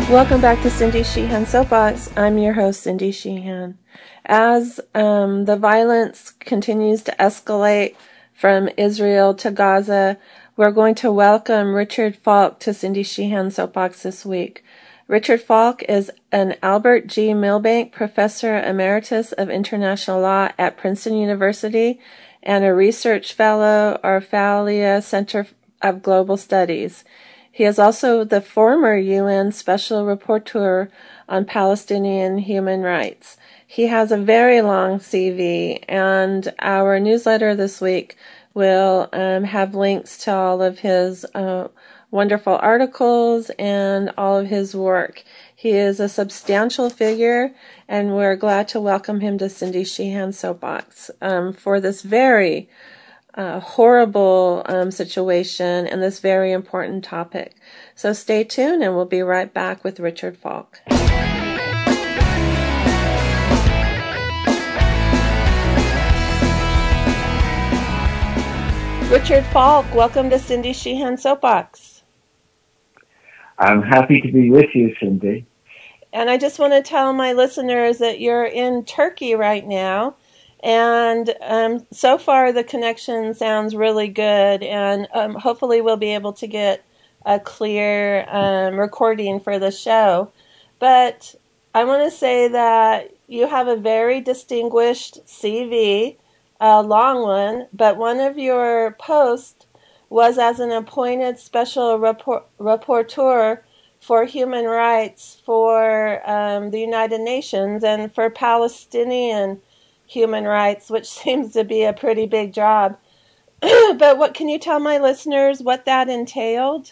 Welcome back to Cindy Sheehan Soapbox. I'm your host, Cindy Sheehan. As the violence continues to escalate from Israel to Gaza, we're going to welcome Richard Falk to Cindy Sheehan Soapbox this week. Richard Falk is an Albert G. Milbank Professor Emeritus of International Law at Princeton University and a Research Fellow, Orfalea Center of Global Studies. He is also the former UN Special Rapporteur on Palestinian human rights. He has a very long CV, and our newsletter this week will have links to all of his wonderful articles and all of his work. He is a substantial figure, and we're glad to welcome him to Cindy Sheehan Soapbox for this very horrible situation and this very important topic. So stay tuned and we'll be right back with Richard Falk. Richard Falk, welcome to Cindy Sheehan Soapbox. I'm happy to be with you, Cindy. And I just want to tell my listeners that you're in Turkey right now. And so far, the connection sounds really good, and hopefully we'll be able to get a clear recording for the show. But I want to say that you have a very distinguished CV, a long one, but one of your posts was as an appointed special rapporteur for human rights for the United Nations and for Palestinian human rights, which seems to be a pretty big job. But what can you tell my listeners what that entailed?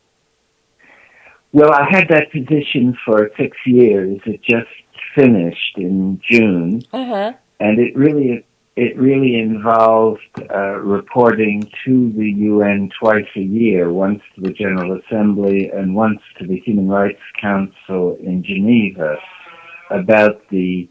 Well, I had that position for 6 years. It just finished in June, and it really involved reporting to the UN twice a year, once to the General Assembly and once to the Human Rights Council in Geneva, about the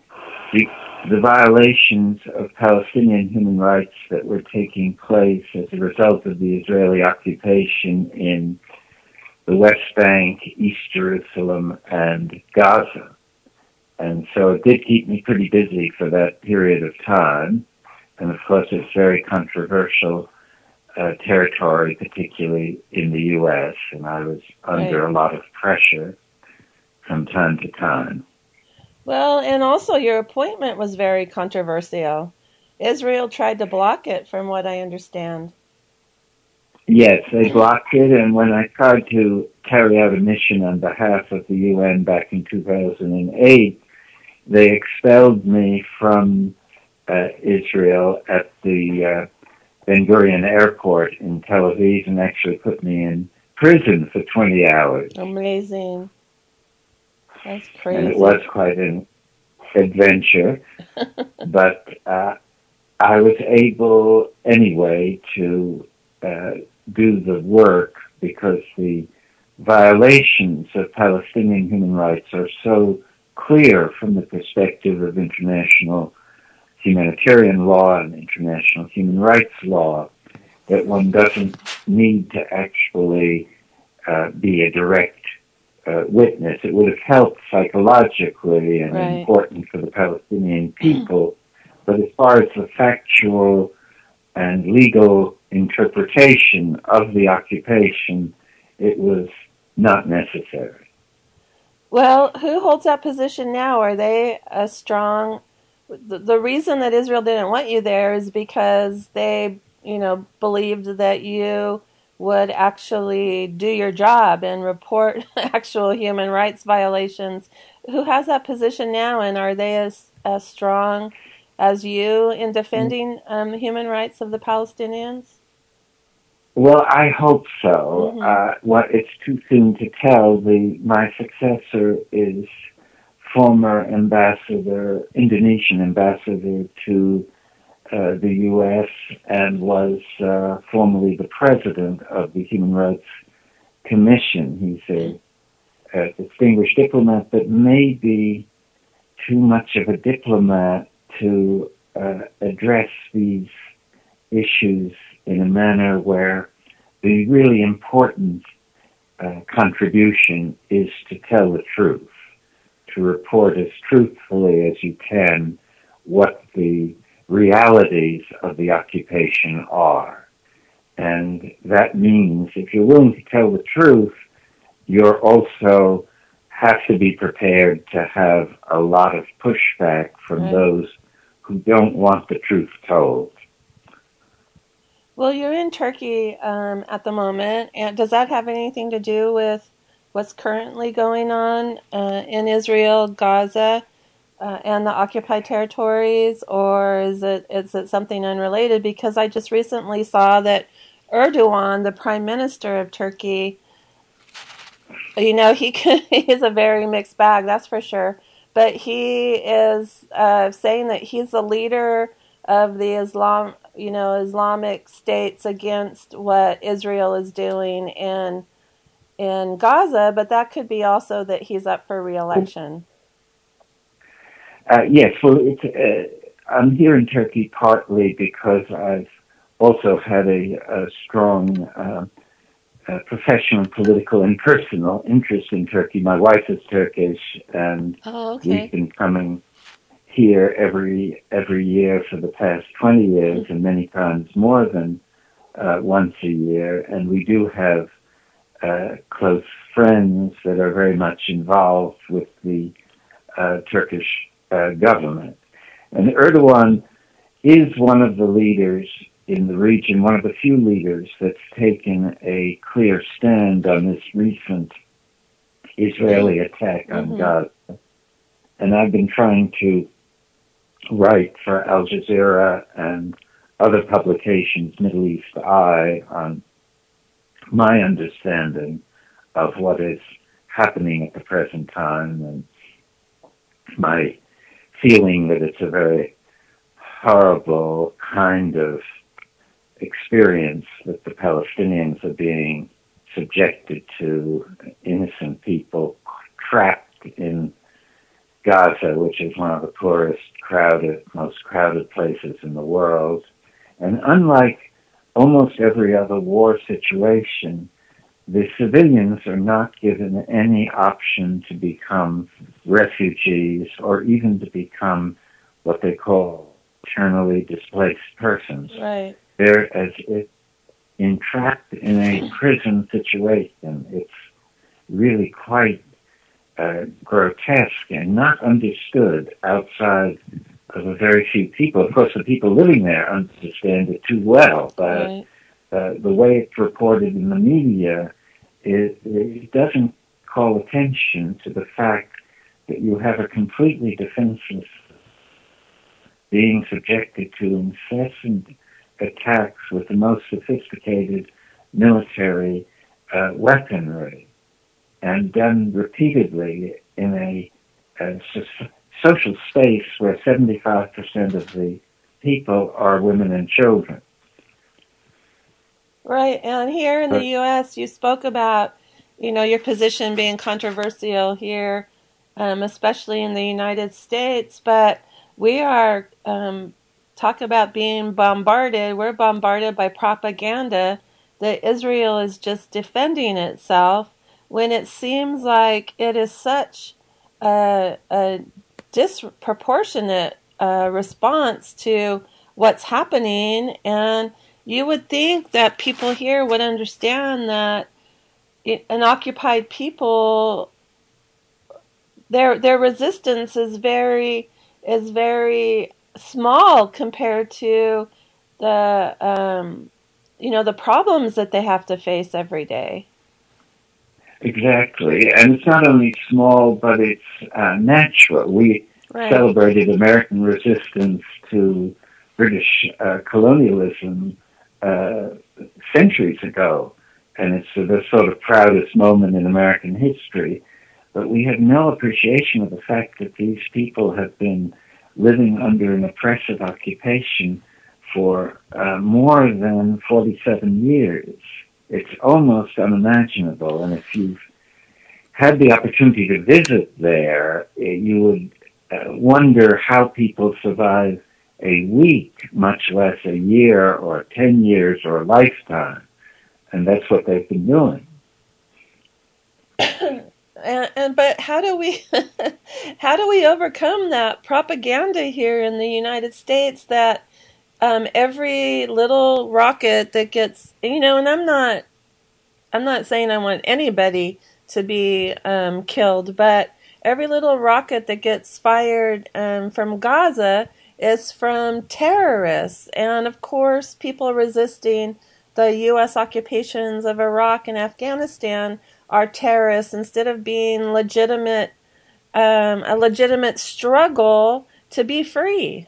violations of Palestinian human rights that were taking place as a result of the Israeli occupation in the West Bank, East Jerusalem, and Gaza. And so it did keep me pretty busy for that period of time. And of course, it's very controversial territory, particularly in the U.S., and I was under a lot of pressure from time to time. Well, and also your appointment was very controversial. Israel tried to block it, from what I understand. Yes, they blocked it, and when I tried to carry out a mission on behalf of the UN back in 2008, they expelled me from Israel at the Ben Gurion airport in Tel Aviv and actually put me in prison for 20 hours. Amazing. That's crazy. And it was quite an adventure, but I was able anyway to do the work because the violations of Palestinian human rights are so clear from the perspective of international humanitarian law and international human rights law that one doesn't need to actually be a direct witness. It would have helped psychologically and important for the Palestinian people, but as far as the factual and legal interpretation of the occupation, it was not necessary. Well, who holds that position now? Are they a strong... The reason that Israel didn't want you there is because they, believed that you would actually do your job and report actual human rights violations. Who has that position now, and are they as strong as you in defending human rights of the Palestinians? Well, I hope so. It's too soon to tell. My successor is former Indonesian ambassador to the U.S. and was formerly the president of the Human Rights Commission. He's a distinguished diplomat, but maybe too much of a diplomat to address these issues in a manner where the really important contribution is to tell the truth, to report as truthfully as you can what the realities of the occupation are. And that means if you're willing to tell the truth, you're also have to be prepared to have a lot of pushback from those who don't want the truth told. Well, you're in Turkey at the moment, and does that have anything to do with what's currently going on in Israel, Gaza, and the occupied territories, or is it something unrelated? Because I just recently saw that Erdogan, the Prime Minister of Turkey, he's a very mixed bag, that's for sure. But he is saying that he's the leader of the Islamic states against what Israel is doing in Gaza. But that could be also that he's up for re-election. Yes, well, I'm here in Turkey partly because I've also had a strong professional, political, and personal interest in Turkey. My wife is Turkish, and we've been coming here every year for the past 20 years, and many times more than once a year. And we do have close friends that are very much involved with the Turkish government. And Erdogan is one of the leaders in the region, one of the few leaders that's taken a clear stand on this recent Israeli attack on Gaza. And I've been trying to write for Al Jazeera and other publications, Middle East Eye, on my understanding of what is happening at the present time and my feeling that it's a very horrible kind of experience that the Palestinians are being subjected to, innocent people trapped in Gaza, which is one of the poorest, most crowded places in the world. And unlike almost every other war situation, the civilians are not given any option to become refugees or even to become what they call internally displaced persons. Right. They're as if entrapped in a prison situation. It's really quite grotesque and not understood outside of a very few people. Of course, the people living there understand it too well, but the way it's reported in the media, it doesn't call attention to the fact that you have a completely defenseless being subjected to incessant attacks with the most sophisticated military weaponry, and done repeatedly in a social space where 75% of the people are women and children. Right, and here in the U.S., you spoke about, your position being controversial here, especially in the United States, but we are talk about being bombarded. We're bombarded by propaganda that Israel is just defending itself when it seems like it is such a disproportionate response to what's happening. And you would think that people here would understand that an occupied people, their resistance is very small compared to the the problems that they have to face every day. Exactly, and it's not only small, but it's natural. We celebrated American resistance to British colonialism centuries ago, and it's the sort of proudest moment in American history. But we have no appreciation of the fact that these people have been living under an oppressive occupation for more than 47 years. It's almost unimaginable. And if you've had the opportunity to visit there, you would wonder how people survive a week, much less a year or 10 years or a lifetime. And that's what they've been doing. But how do we how do we overcome that propaganda here in the United States that every little rocket that gets, and I'm not saying I want anybody to be killed, but every little rocket that gets fired from Gaza is from terrorists. And of course, people resisting the U.S. occupations of Iraq and Afghanistan are terrorists instead of being a legitimate struggle to be free.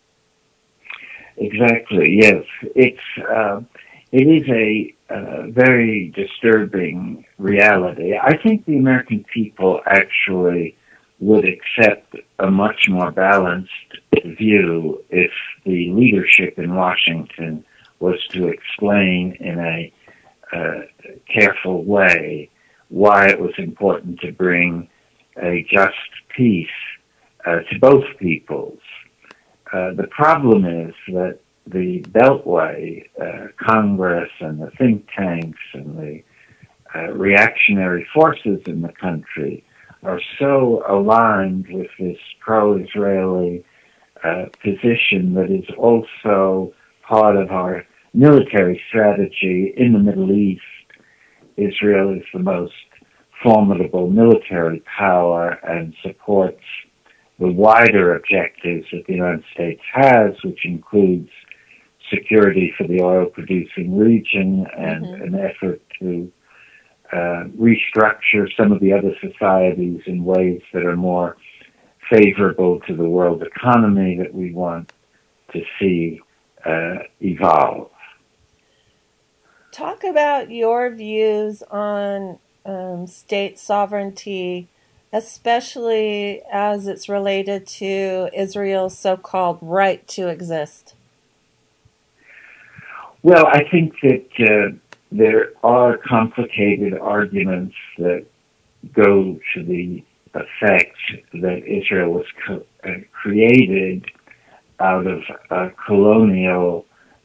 Exactly. Yes, it is a very disturbing reality. I think the American people actually would accept a much more balanced view if the leadership in Washington was to explain in a careful way why it was important to bring a just peace to both peoples. The problem is that the Beltway, Congress and the think tanks and the reactionary forces in the country are so aligned with this pro-Israeli position that is also part of our military strategy in the Middle East. Israel is the most formidable military power and supports the wider objectives that the United States has, which includes security for the oil-producing region and an effort to restructure some of the other societies in ways that are more favorable to the world economy that we want to see evolve. Talk about your views on state sovereignty, especially as it's related to Israel's so-called right to exist. Well, I think that there are complicated arguments that go to the effect that Israel was created out of a colonial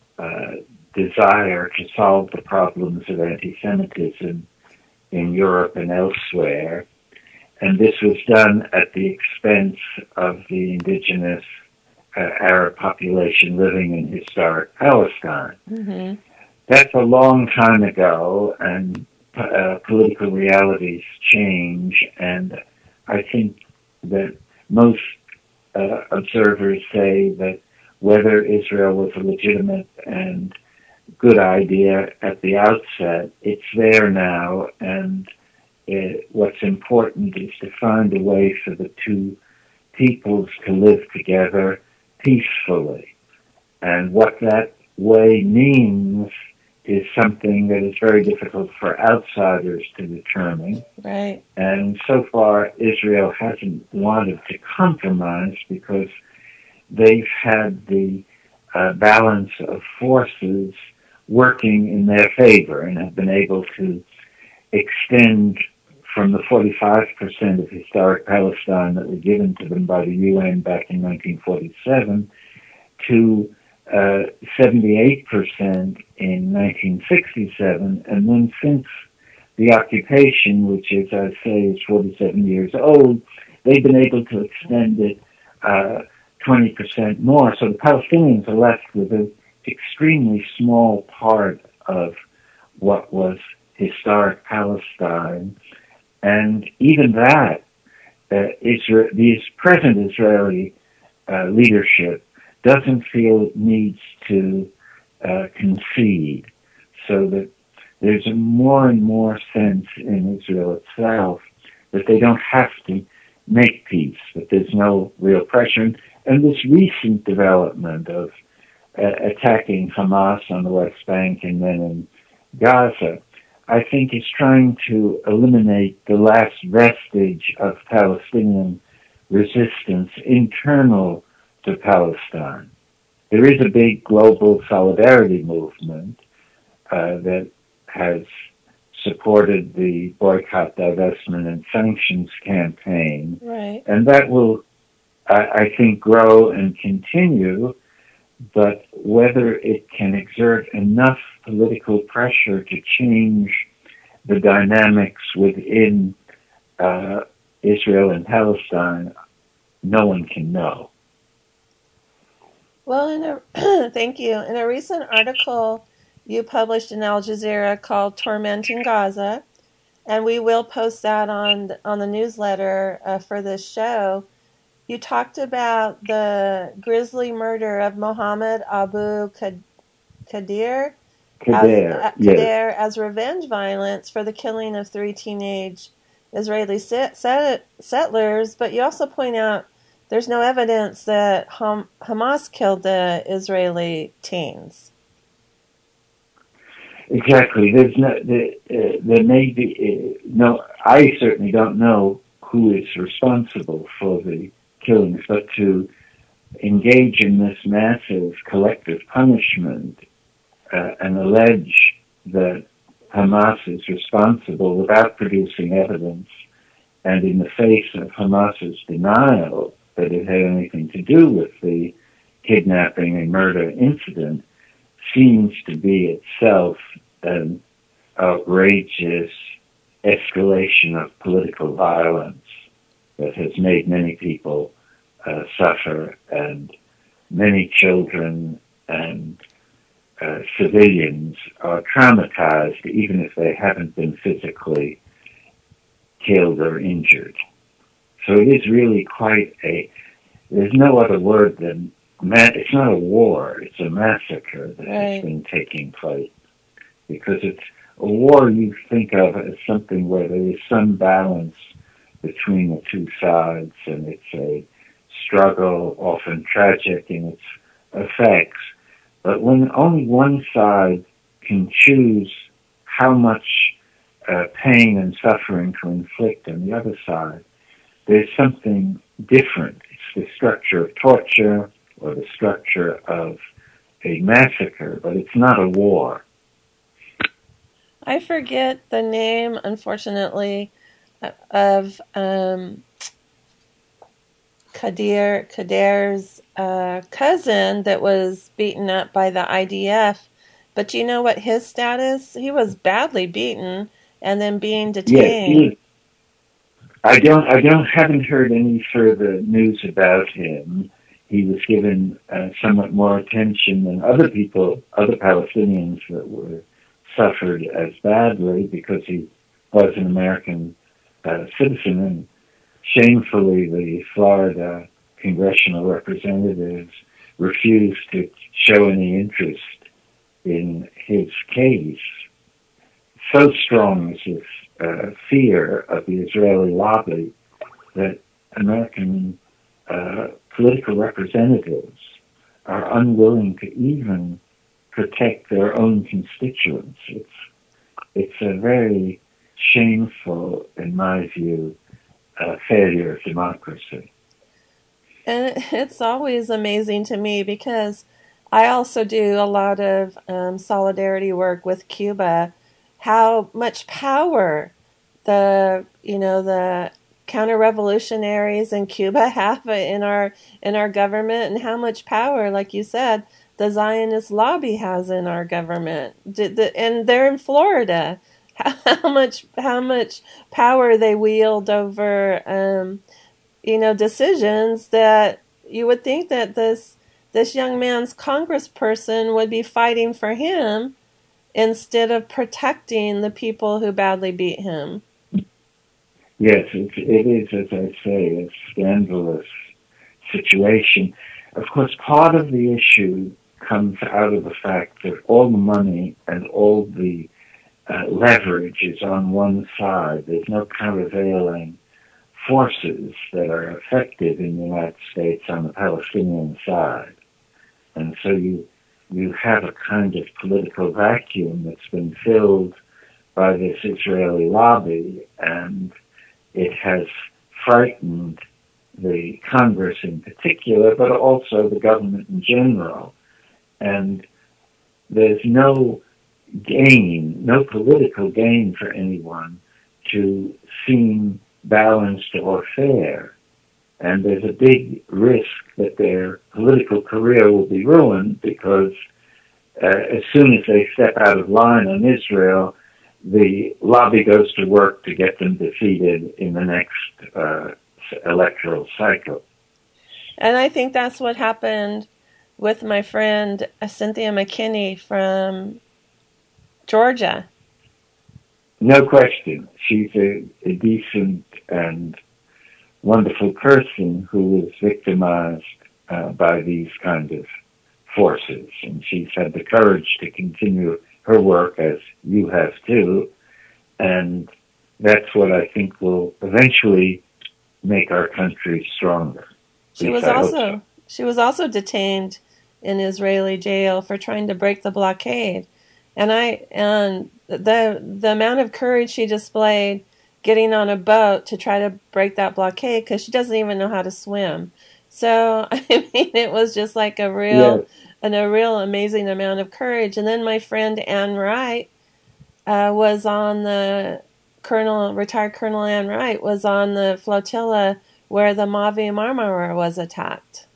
desire to solve the problems of anti-Semitism in Europe and elsewhere. And this was done at the expense of the indigenous Arab population living in historic Palestine. Mm-hmm. That's a long time ago, and political realities change, and I think that most observers say that whether Israel was a legitimate and good idea at the outset, it's there now, and what's important is to find a way for the two peoples to live together peacefully. And what that way means is something that is very difficult for outsiders to determine. Right. And so far, Israel hasn't wanted to compromise because they've had the balance of forces working in their favor and have been able to extend from the 45% of historic Palestine that were given to them by the UN back in 1947 to 78% in 1967, and then since the occupation, which as I say is 47 years old, they've been able to extend it 20% more. So the Palestinians are left with an extremely small part of what was historic Palestine, and even that, the present Israeli leadership doesn't feel it needs to concede, so that there's a more and more sense in Israel itself that they don't have to make peace, that there's no real pressure. And this recent development of attacking Hamas on the West Bank and then in Gaza, I think is trying to eliminate the last vestige of Palestinian resistance internal to Palestine. There is a big global solidarity movement that has supported the boycott, divestment, and sanctions campaign. Right. And that will, I think, grow and continue, but whether it can exert enough political pressure to change the dynamics within Israel and Palestine, no one can know. Well, thank you. In a recent article you published in Al Jazeera called "Tormenting Gaza," and we will post that on the newsletter for this show. You talked about the grisly murder of Mohammed Abu Qadir as revenge violence for the killing of 3 teenage Israeli settlers, but you also point out there's no evidence that Hamas killed the Israeli teens. Exactly. There may be no. I certainly don't know who is responsible for the killings, but to engage in this massive collective punishment and allege that Hamas is responsible without producing evidence, and in the face of Hamas's denial that it had anything to do with the kidnapping and murder incident, seems to be itself an outrageous escalation of political violence that has made many people suffer, and many children and civilians are traumatized, even if they haven't been physically killed or injured. So it is really there's no other word than, it's not a war, it's a massacre that has been taking place. Because it's a war you think of as something where there is some balance between the two sides, and it's a struggle, often tragic in its effects. But when only one side can choose how much pain and suffering to inflict on the other side, there's something different. It's the structure of torture or the structure of a massacre, but it's not a war. I forget the name, unfortunately, of Qadir's cousin that was beaten up by the IDF. But do you know what his status? He was badly beaten and then being detained. Yes, haven't heard any further news about him. He was given somewhat more attention than other Palestinians that were suffered as badly, because he was an American citizen, and shamefully the Florida congressional representatives refused to show any interest in his case. So strong is this fear of the Israeli lobby that American political representatives are unwilling to even protect their own constituents. It's a very shameful, in my view, failure of democracy. And it's always amazing to me because I also do a lot of solidarity work with Cuba. How much power the counter-revolutionaries in Cuba have in our government, and how much power, like you said, the Zionist lobby has in our government. And they're in Florida. How much power they wield over decisions that you would think that this young man's congressperson would be fighting for him instead of protecting the people who badly beat him. Yes, it is, as I say, a scandalous situation. Of course, part of the issue comes out of the fact that all the money and all the leverage is on one side. There's no countervailing forces that are effective in the United States on the Palestinian side. And so you have a kind of political vacuum that's been filled by this Israeli lobby, and it has frightened the Congress in particular, but also the government in general. And there's no political gain for anyone to seem balanced or fair. And there's a big risk that their political career will be ruined, because as soon as they step out of line on Israel, the lobby goes to work to get them defeated in the next electoral cycle. And I think that's what happened with my friend Cynthia McKinney from Georgia. No question. She's a decent and wonderful person who was victimized by these kind of forces. And she's had the courage to continue her work, as you have too. And that's what I think will eventually make our country stronger. She was also detained in Israeli jail for trying to break the blockade. And the amount of courage she displayed getting on a boat to try to break that blockade, because she doesn't even know how to swim. So I mean, it was just like a real amazing amount of courage. And then my friend Ann Wright was on retired Colonel Ann Wright was on the flotilla where the Mavi Marmara was attacked.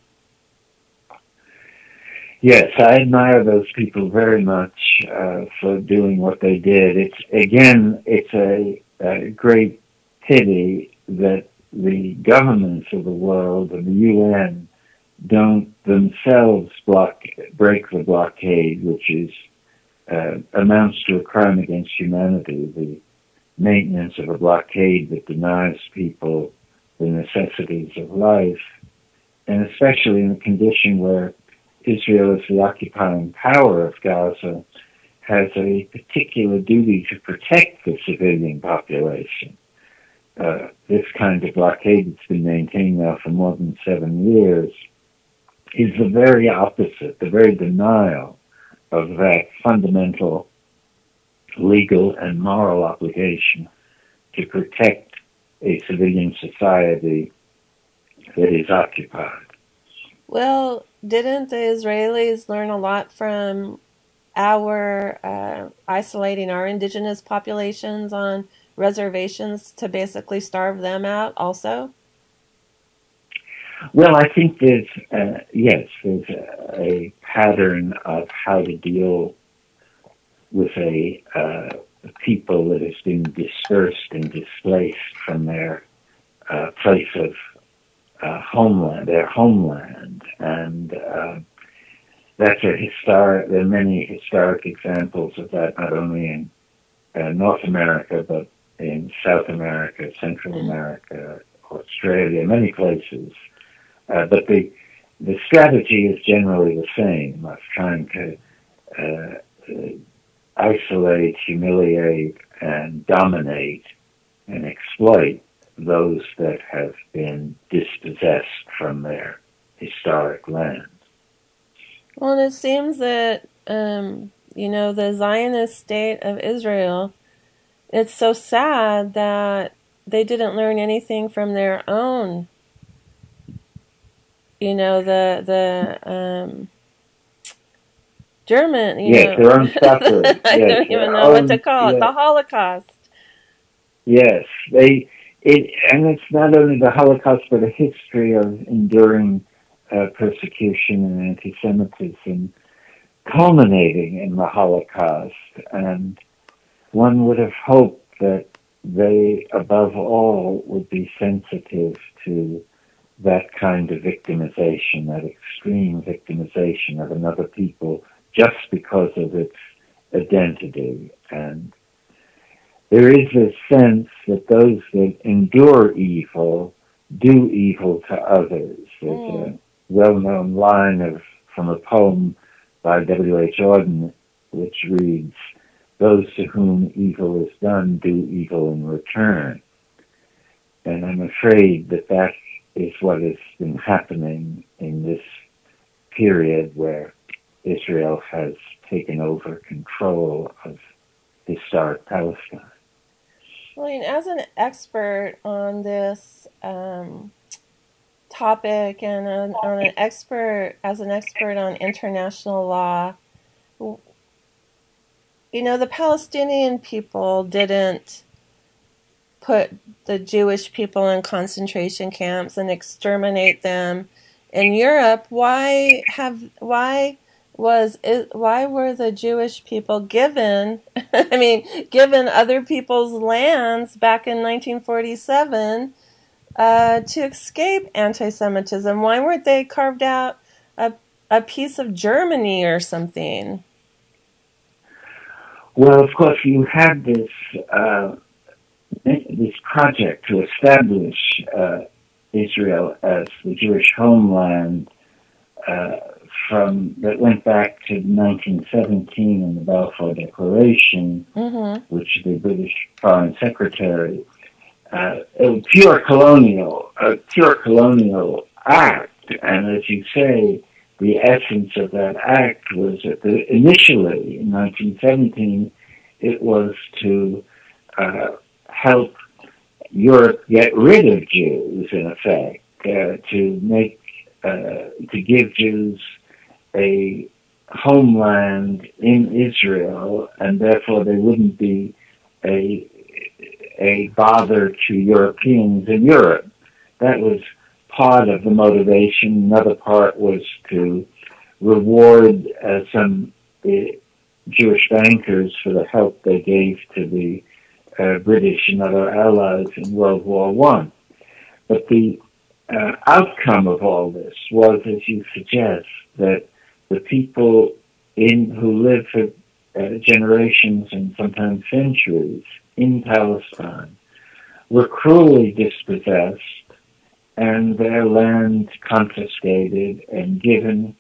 Yes, I admire those people very much for doing what they did. It's a great pity that the governments of the world and the UN don't themselves break the blockade, which is amounts to a crime against humanity, the maintenance of a blockade that denies people the necessities of life, and especially in a condition where Israel, as the occupying power of Gaza, has a particular duty to protect the civilian population. This kind of blockade that's been maintained now for more than 7 years is the very opposite, the very denial of that fundamental legal and moral obligation to protect a civilian society that is occupied. Well, didn't the Israelis learn a lot from our isolating our indigenous populations on reservations to basically starve them out also? Well, I think there's a pattern of how to deal with a people that has been dispersed and displaced from their place of their homeland, and that's there are many historic examples of that, not only in North America, but in South America, Central America, Australia, many places. But the strategy is generally the same, of trying to isolate, humiliate, and dominate and exploit those that have been dispossessed from their historic land. Well, and it seems that, the Zionist state of Israel, it's so sad that they didn't learn anything from their own, the German, their own suffering. I don't even know what to call it, the Holocaust. Yes, and it's not only the Holocaust, but a history of enduring persecution and anti-Semitism, culminating in the Holocaust. And one would have hoped that they, above all, would be sensitive to that kind of victimization, that extreme victimization of another people just because of its identity. And there is a sense that those that endure evil do evil to others. There's a well-known line from a poem by W.H. Auden, which reads, "Those to whom evil is done do evil in return." And I'm afraid that is what has been happening in this period where Israel has taken over control of historic Palestine. Well, as an expert on this topic and as an expert on international law, the Palestinian people didn't put the Jewish people in concentration camps and exterminate them. In Europe, why why were the Jewish people given, given other people's lands back in 1947 to escape anti-Semitism? Why weren't they carved out a piece of Germany or something? Well, of course, you had this project to establish Israel as the Jewish homeland that went back to 1917 in the Balfour Declaration, which the British Foreign Secretary, a pure colonial act, and as you say, the essence of that act was that initially in 1917 it was to help Europe get rid of Jews, in effect, to give Jews a homeland in Israel, and therefore they wouldn't be a bother to Europeans in Europe. That was part of the motivation. Another part was to reward some Jewish bankers for the help they gave to the British and other allies in World War I. But the outcome of all this was, as you suggest, that the people who lived for generations and sometimes centuries in Palestine were cruelly dispossessed and their land confiscated and given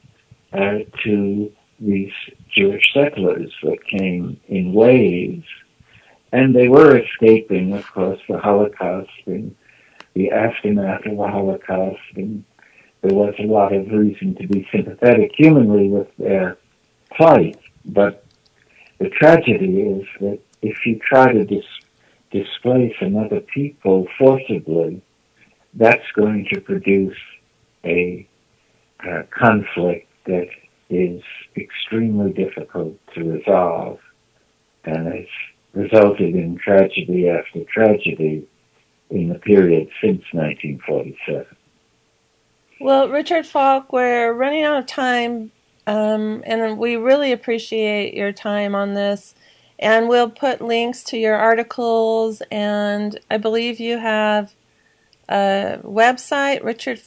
to these Jewish settlers that came in waves. And they were escaping, of course, the Holocaust and the aftermath of the Holocaust, and there was a lot of reason to be sympathetic humanly with their plight. But the tragedy is that if you try to displace another people forcibly, that's going to produce a conflict that is extremely difficult to resolve, and it's resulted in tragedy after tragedy in the period since 1947. Well, Richard Falk, we're running out of time, and we really appreciate your time on this. And we'll put links to your articles, and I believe you have a website,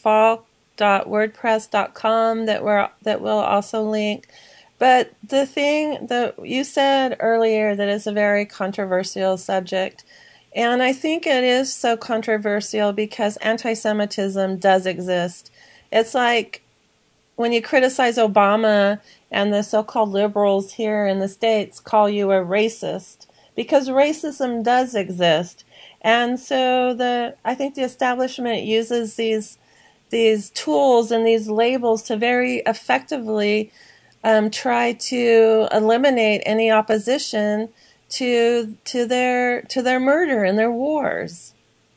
richardfalk.wordpress.com, that we'll also link. But the thing that you said earlier, that is a very controversial subject, and I think it is so controversial because anti-Semitism does exist. It's like when you criticize Obama and the so-called liberals here in the States call you a racist, because racism does exist. And so I think the establishment uses these tools and these labels to very effectively try to eliminate any opposition to their murder and their wars.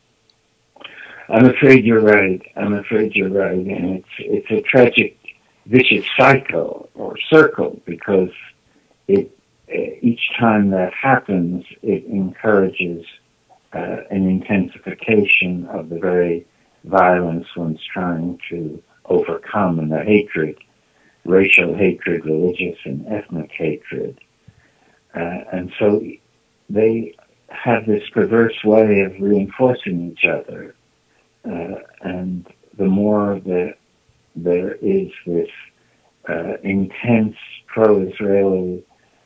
I'm afraid you're right. And it's a tragic, vicious cycle or circle, because each time that happens, it encourages an intensification of the very violence one's trying to overcome, and the hatred, racial hatred, religious and ethnic hatred. And so they have this perverse way of reinforcing each other. And the more that there is this intense pro-Israeli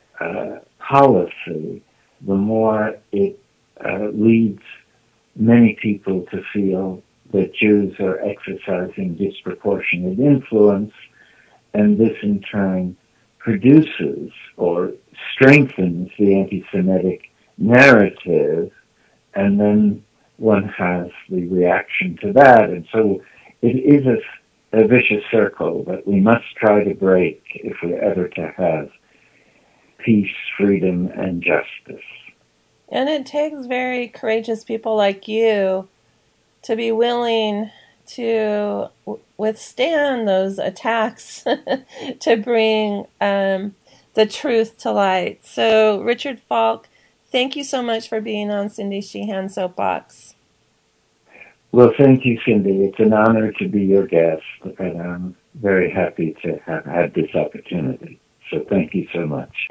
policy, the more it leads many people to feel that Jews are exercising disproportionate influence, and this in turn produces or strengthens the anti-Semitic narrative, and then one has the reaction to that. And so it is a vicious circle that we must try to break if we're ever to have peace, freedom, and justice. And it takes very courageous people like you to be willing to withstand those attacks to bring the truth to light. So, Richard Falk, thank you so much for being on Cindy Sheehan Soapbox. Well, thank you, Cindy. It's an honor to be your guest. And very happy to have had this opportunity. So thank you so much.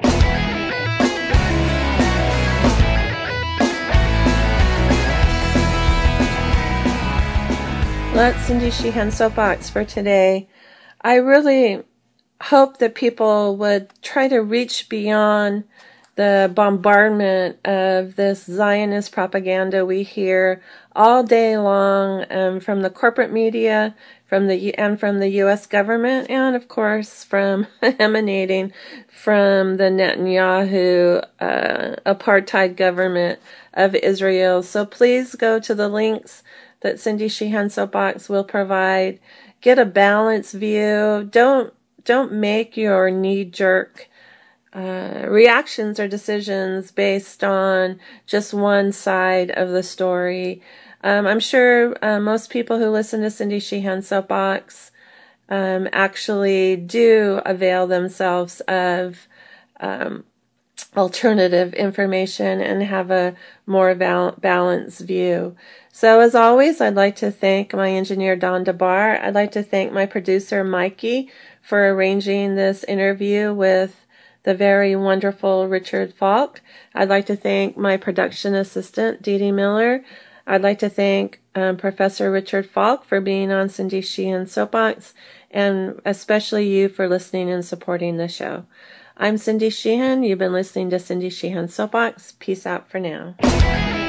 Well, that's Cindy Sheehan Soapbox for today. I really hope that people would try to reach beyond the bombardment of this Zionist propaganda we hear all day long from the corporate media, from the U.S. government, and of course from emanating from the Netanyahu apartheid government of Israel. So please go to the links that Cindy Sheehan Soapbox will provide. Get a balanced view. Don't make your knee-jerk reactions or decisions based on just one side of the story. I'm sure most people who listen to Cindy Sheehan Soapbox actually do avail themselves of alternative information and have a more balanced view. So as always, I'd like to thank my engineer, Don DeBar. I'd like to thank my producer, Mikey, for arranging this interview with the very wonderful Richard Falk. I'd like to thank my production assistant, Dee Dee Miller. I'd like to thank Professor Richard Falk for being on Cindy Sheehan Soapbox, and especially you for listening and supporting the show. I'm Cindy Sheehan. You've been listening to Cindy Sheehan Soapbox. Peace out for now.